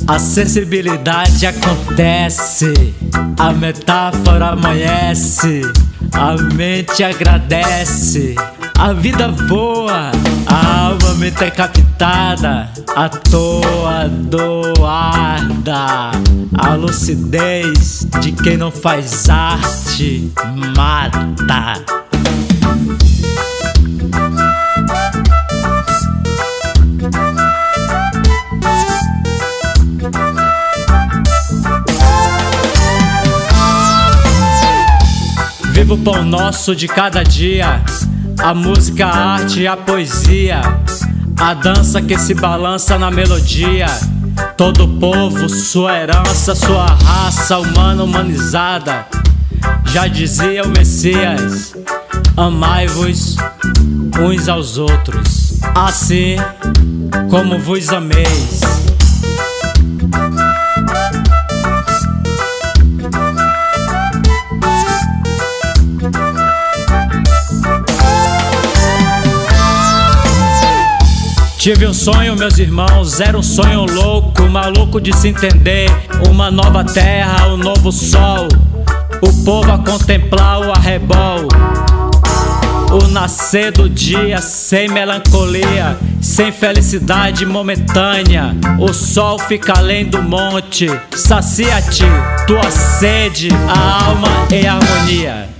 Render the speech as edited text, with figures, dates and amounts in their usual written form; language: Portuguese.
A sensibilidade acontece, a metáfora amanhece, a mente agradece, a vida voa, a alma mente é captada, à toa doada. A lucidez de quem não faz arte mata. Viva o pão nosso de cada dia, a música, a arte e a poesia, a dança que se balança na melodia. Todo povo, sua herança, sua raça humana humanizada. Já dizia o Messias: amai-vos uns aos outros, assim como vos ameis. Tive um sonho, meus irmãos, era um sonho louco, maluco de se entender. Uma nova terra, um novo sol, o povo a contemplar o arrebol. O nascer do dia sem melancolia, sem felicidade momentânea. O sol fica além do monte, sacia-te tua sede, a alma em harmonia.